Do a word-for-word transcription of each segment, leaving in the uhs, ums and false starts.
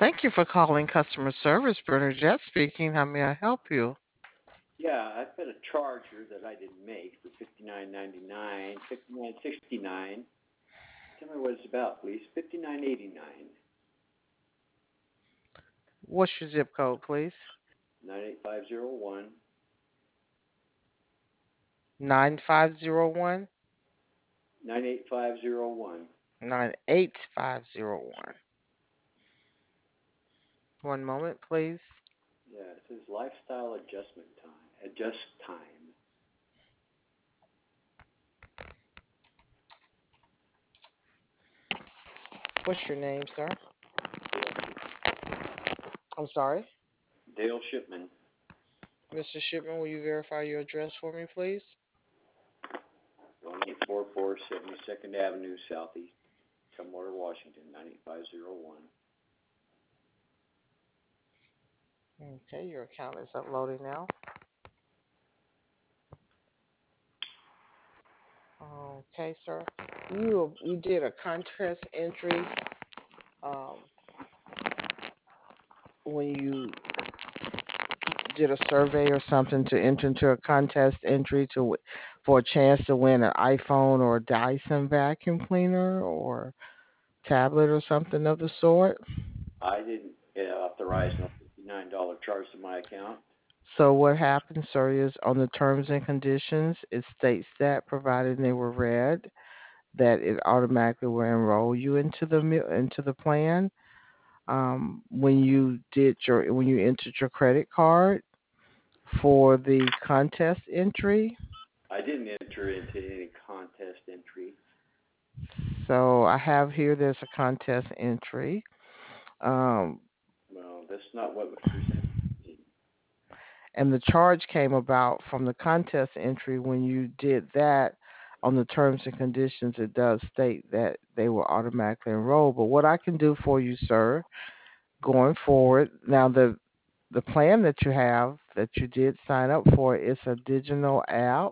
Thank you for calling customer service. Bernadette speaking. How may I help you? Yeah, I've got a charger that I didn't make for fifty nine ninety nine, fifty nine sixty nine. Tell me what it's about, please. Fifty nine eighty nine, What's your zip code, please? nine eight five zero one, Nine five zero one nine eight five zero one. nine eight five zero one. One moment, please. Yeah, it says lifestyle adjustment time. Adjust time. What's your name, sir? Dale, I'm sorry. Dale Shipman, Mister Shipman, will you verify your address for me, please? one eight four four seventy-second Avenue Southeast, Tumwater, Washington, nine eight five zero one. Okay, your account is uploading now. Okay, sir. You you did a contest entry um, when you did a survey or something to enter into a contest entry to w- for a chance to win an iPhone or a Dyson vacuum cleaner or tablet or something of the sort. I didn't uh, authorize no fifty-nine dollars charge to my account. So what happens, sir, is on the terms and conditions, it states that provided they were read, that it automatically will enroll you into the mi- into the plan. Um, when you did your when you entered your credit card for the contest entry, I didn't enter into any contest entry. so I have here there's a contest entry. Um, Well, that's not what was presented to me. and the charge came about from the contest entry. When you did that on the terms and conditions, it does state that they will automatically enroll. But what I can do for you, sir, going forward, now the the plan that you have that you did sign up for is a digital app,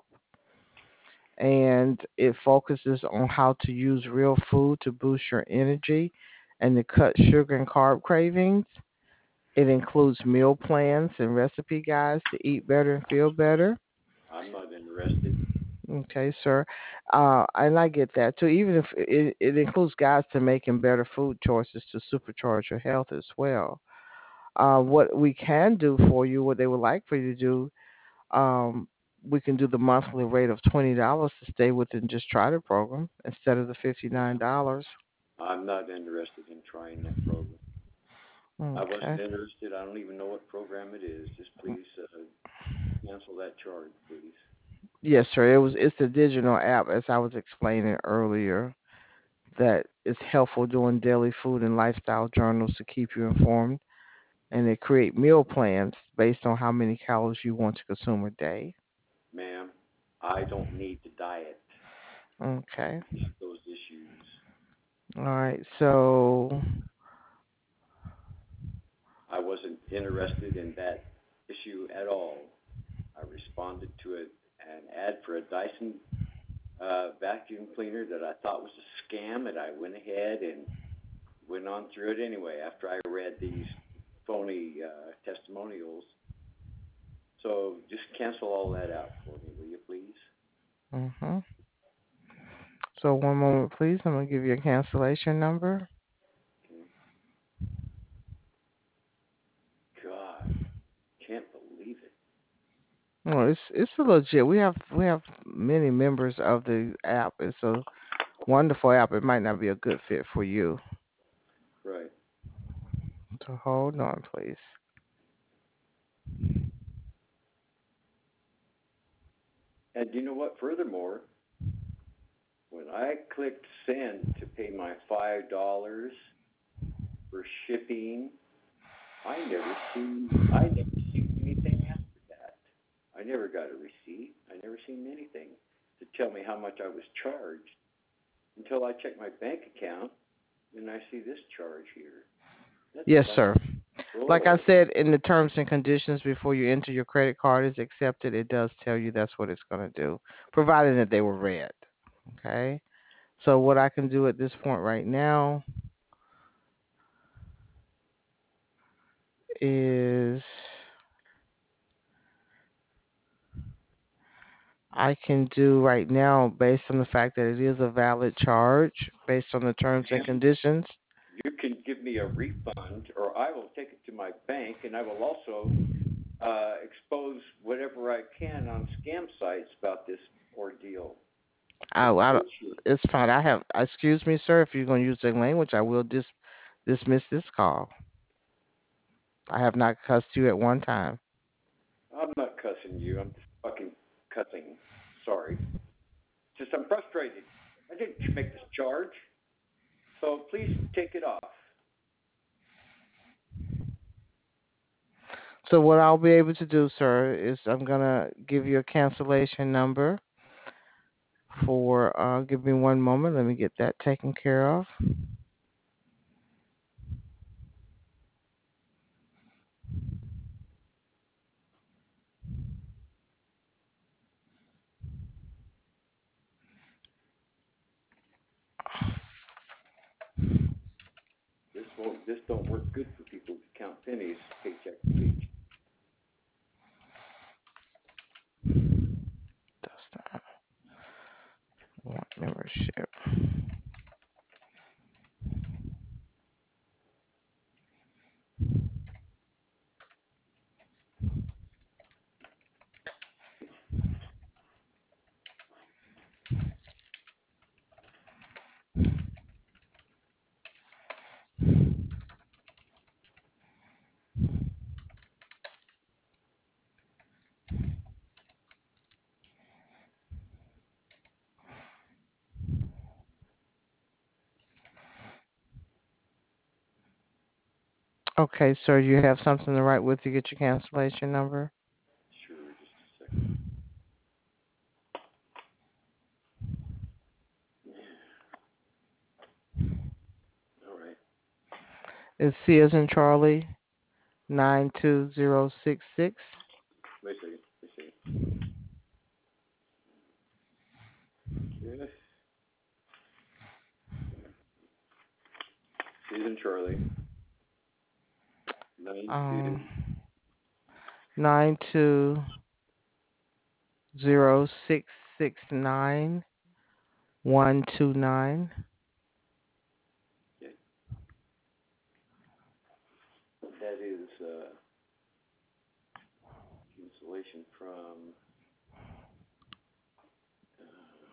and it focuses on how to use real food to boost your energy and to cut sugar and carb cravings. It includes meal plans and recipe guides to eat better and feel better. I'm not interested. Okay, sir. Uh, and I get that too. Even if it, it includes guides to making better food choices to supercharge your health as well. Uh, what we can do for you, what they would like for you to do, um, we can do the monthly rate of twenty dollars to stay within just try the program instead of the fifty nine dollars. I'm not interested in trying that program. I wasn't Okay. interested. I don't even know what program it is. Just please uh, cancel that charge, please. Yes, sir. It was it's the digital app as I was explaining earlier that is helpful doing daily food and lifestyle journals to keep you informed, and they create meal plans based on how many calories you want to consume a day. Ma'am, I don't need to diet. Okay. These those issues. All right. So, I wasn't interested in that issue at all. I responded to a, an ad for a Dyson uh, vacuum cleaner that I thought was a scam, and I went ahead and went on through it anyway after I read these phony uh, testimonials. So just cancel all that out for me, will you please? mhm. So one moment, please. I'm gonna give you a cancellation number. Okay. God, can't believe it. No, it's it's a legit. We have we have many members of the app. It's a wonderful app. It might not be a good fit for you. Right. So hold on, please. And you know what? Furthermore, when I clicked send to pay my five dollars for shipping, I never seen I never seen anything after that. I never got a receipt. I never seen anything to tell me how much I was charged until I checked my bank account and I see this charge here. That's Yes, like sir. Like I bull. said, in the terms and conditions before you enter your credit card is accepted, it does tell you that's what it's going to do, provided that they were read. Okay. So what I can do at this point right now is I can do right now based on the fact that it is a valid charge based on the terms and And conditions. you can give me a refund, or I will take it to my bank, and I will also uh, expose whatever I can on scam sites about this ordeal. I, It's I, bullshit. it's fine. I have, excuse me, sir, if you're going to use that language, I will dis, dismiss this call. I have not cussed you at one time. I'm not cussing you. I'm just fucking cussing. Sorry. Just I'm frustrated. I didn't make this charge, so please take it off. So what I'll be able to do, sir, is I'm going to give you a cancellation number for, uh, give me one moment. Let me get that taken care of. This won't. This don't work good for people who count pennies paycheck to paycheck. Does not want membership. Okay, sir, you have something to write with to get your cancellation number? Sure, just a second. All right. It's C as in Charlie, nine two zero six six. Wait a second. Wait a second. Yes. Susan Charlie. Nine two. Um, nine two zero six six nine one two nine. Okay. That is uh, cancellation from. Uh,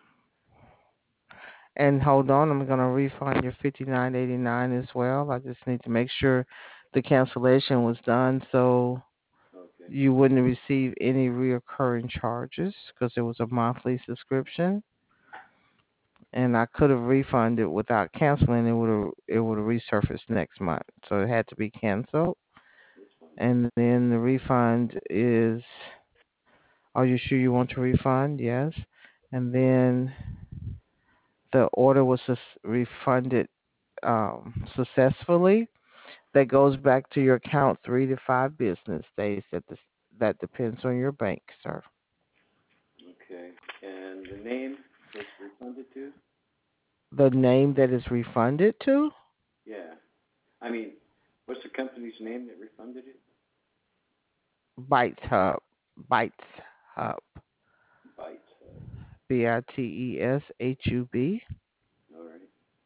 And hold on, I'm gonna refund your fifty nine eighty nine as well. I just need to make sure the cancellation was done so okay. you wouldn't receive any reoccurring charges because it was a monthly subscription. And I could have refunded without canceling. It would have it would have resurfaced next month, so it had to be canceled. That's fine. And then the refund is. Are you sure you want to refund? Yes. And then the order was sus- refunded um, successfully. That goes back to your account three to five business days. That this, that depends on your bank, sir. Okay. And the name was refunded to? The name that is refunded to Yeah. I mean, what's the company's name that refunded it? Bites Hub. Bites Hub. Bytes Hub. B I T E S H U B. All right.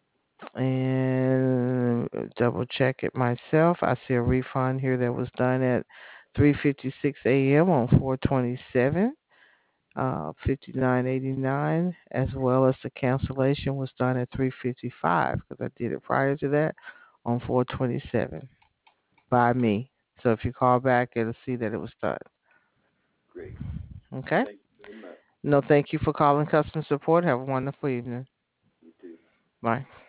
And double check it myself. I see a refund here that was done at three fifty-six a m on four twenty-seven, uh, fifty-nine eighty-nine, as well as the cancellation was done at three fifty-five because I did it prior to that on four twenty-seven by me. So if you call back, it'll see that it was done. Great. Okay. Thank you very much. No, thank you for calling customer support. Have a wonderful evening. You too. Bye.